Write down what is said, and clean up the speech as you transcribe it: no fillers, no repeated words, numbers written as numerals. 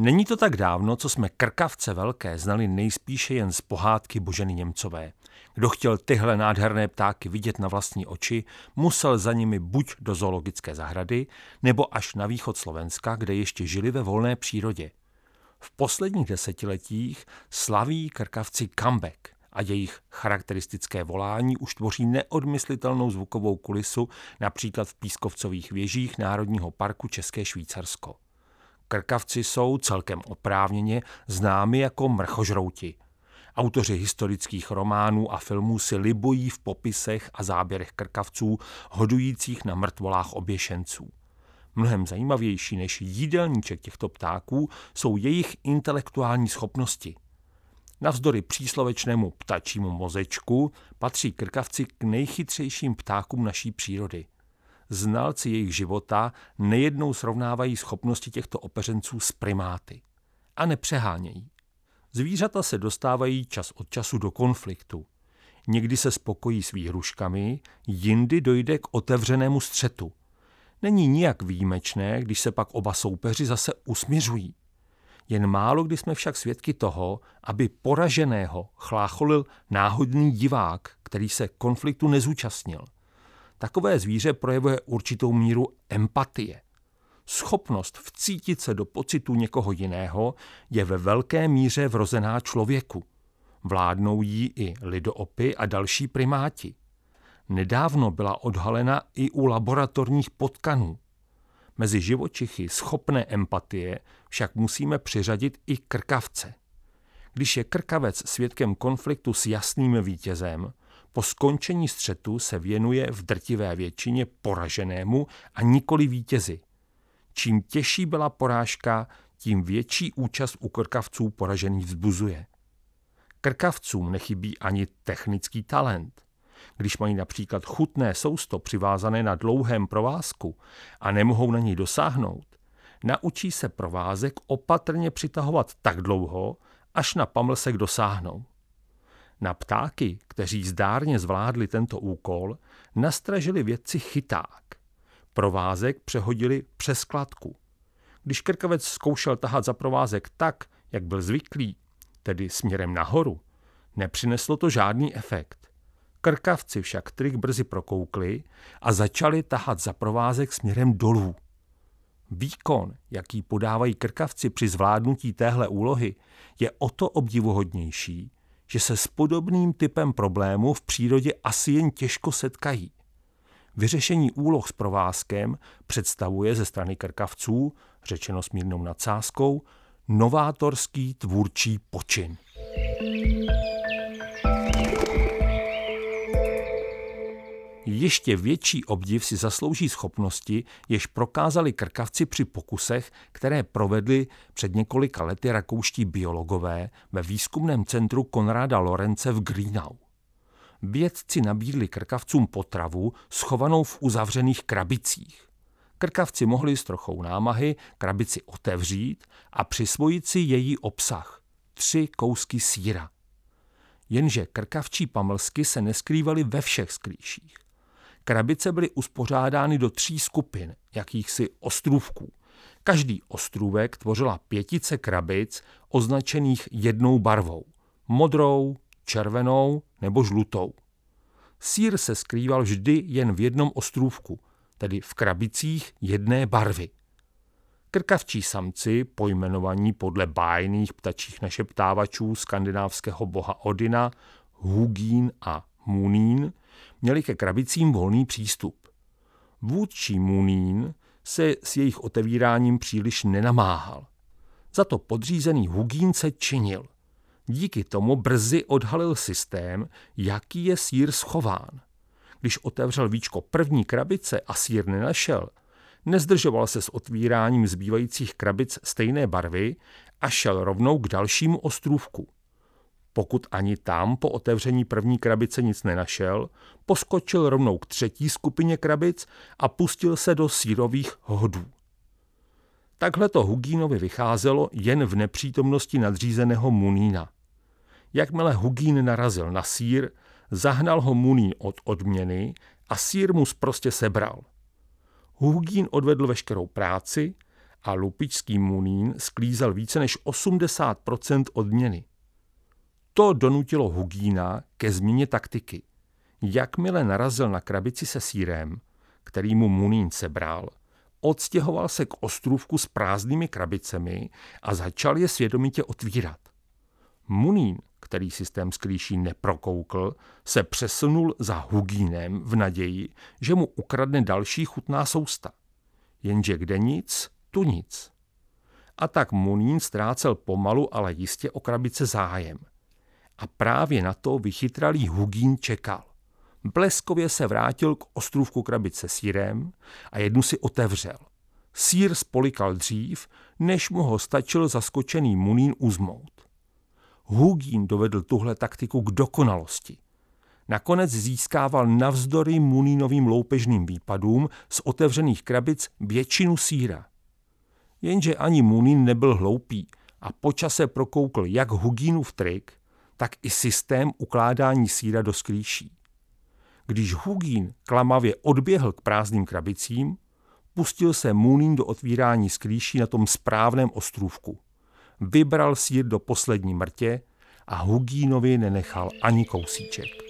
Není to tak dávno, co jsme krkavce velké znali nejspíše jen z pohádky Boženy Němcové. Kdo chtěl tyhle nádherné ptáky vidět na vlastní oči, musel za nimi buď do zoologické zahrady, nebo až na východ Slovenska, kde ještě žili ve volné přírodě. V posledních desetiletích slaví krkavci comeback a jejich charakteristické volání už tvoří neodmyslitelnou zvukovou kulisu například v pískovcových věžích Národního parku České Švýcarsko. Krkavci jsou celkem oprávněně známi jako mrchožrouti. Autoři historických románů a filmů si libují v popisech a záběrech krkavců hodujících na mrtvolách oběšenců. Mnohem zajímavější než jídelníček těchto ptáků jsou jejich intelektuální schopnosti. Navzdory příslovečnému ptačímu mozečku patří krkavci k nejchytřejším ptákům naší přírody. Znalci jejich života nejednou srovnávají schopnosti těchto opeřenců s primáty. A nepřehánějí. Zvířata se dostávají čas od času do konfliktu. Někdy se spokojí s výhruškami, jindy dojde k otevřenému střetu. Není nijak výjimečné, když se pak oba soupeři zase usmiřují. Jen málo kdy jsme však svědky toho, aby poraženého chlácholil náhodný divák, který se konfliktu nezúčastnil. Takové zvíře projevuje určitou míru empatie. Schopnost vcítit se do pocitu někoho jiného je ve velké míře vrozená člověku. Vládnou jí i lidoopy a další primáti. Nedávno byla odhalena i u laboratorních potkanů. Mezi živočichy schopné empatie však musíme přiřadit i krkavce. Když je krkavec svědkem konfliktu s jasným vítězem, po skončení střetu se věnuje v drtivé většině poraženému a nikoli vítězi. Čím těžší byla porážka, tím větší účast u krkavců poražených vzbuzuje. Krkavcům nechybí ani technický talent. Když mají například chutné sousto přivázané na dlouhém provázku a nemohou na něj dosáhnout, naučí se provázek opatrně přitahovat tak dlouho, až na pamlsek dosáhnou. Na ptáky, kteří zdárně zvládli tento úkol, nastražili vědci chyták. Provázek přehodili přes kladku. Když krkavec zkoušel tahat za provázek tak, jak byl zvyklý, tedy směrem nahoru, nepřineslo to žádný efekt. Krkavci však trik brzy prokoukli a začali tahat za provázek směrem dolů. Výkon, jaký podávají krkavci při zvládnutí téhle úlohy, je o to obdivuhodnější, že se s podobným typem problému v přírodě asi jen těžko setkají. Vyřešení úloh s provázkem představuje ze strany krkavců, řečeno s mírnou nadsázkou, novátorský tvůrčí počin. Ještě větší obdiv si zaslouží schopnosti, jež prokázali krkavci při pokusech, které provedli před několika lety rakouští biologové ve výzkumném centru Konrada Lorence v Grünau. Vědci nabídli krkavcům potravu schovanou v uzavřených krabicích. Krkavci mohli s trochou námahy krabici otevřít a přisvojit si její obsah, 3 kousky sýra. Jenže krkavčí pamlsky se neskrývaly ve všech sklíších. Krabice byly uspořádány do 3 skupin, jakýchsi ostrůvků. Každý ostrůvek tvořila 5 krabic označených jednou barvou, modrou, červenou nebo žlutou. Sýr se skrýval vždy jen v jednom ostrůvku, tedy v krabicích jedné barvy. Krkavčí samci, pojmenovaní podle bájných ptačích našeptávačů skandinávského boha Odina, Hugin a Munin, měli ke krabicím volný přístup. Vůdčí Munin se s jejich otevíráním příliš nenamáhal. Za to podřízený Hugin se činil. Díky tomu brzy odhalil systém, jaký je sýr schován. Když otevřel víčko první krabice a sýr nenašel, nezdržoval se s otvíráním zbývajících krabic stejné barvy a šel rovnou k dalšímu ostrůvku. Pokud ani tam po otevření první krabice nic nenašel, poskočil rovnou k 3. skupině krabic a pustil se do sýrových hodů. Takhle to Huginovi vycházelo jen v nepřítomnosti nadřízeného Munína. Jakmile Hugin narazil na sýr, zahnal ho Munín od odměny a sýr mu sprostě sebral. Hugin odvedl veškerou práci a lupičský Munín sklízel více než 80% odměny. To donutilo Hugína ke změně taktiky. Jakmile narazil na krabici se sýrem, který mu Munín sebral, odstěhoval se k ostrůvku s prázdnými krabicemi a začal je svědomitě otvírat. Munín, který systém sklíší neprokoukl, se přesunul za Hugínem v naději, že mu ukradne další chutná sousta. Jenže kde nic, tu nic. A tak Munín ztrácel pomalu, ale jistě o krabice zájem. A právě na to vychytralý Hugín čekal. Bleskově se vrátil k ostrůvku krabice sýrem a jednu si otevřel. Sýr spolikal dřív, než mu ho stačil zaskočený Munín uzmout. Hugín dovedl tuhle taktiku k dokonalosti. Nakonec získával navzdory Munínovým loupežným výpadům z otevřených krabic většinu sýra. Jenže ani Munín nebyl hloupý a po čase prokoukl jak Hugínův trik, tak i systém ukládání sýra do sklíší. Když Hugín klamavě odběhl k prázdným krabicím, pustil se Munín do otvírání sklíší na tom správném ostrůvku. Vybral sýr do poslední mrtě a Hugínovi nenechal ani kousíček.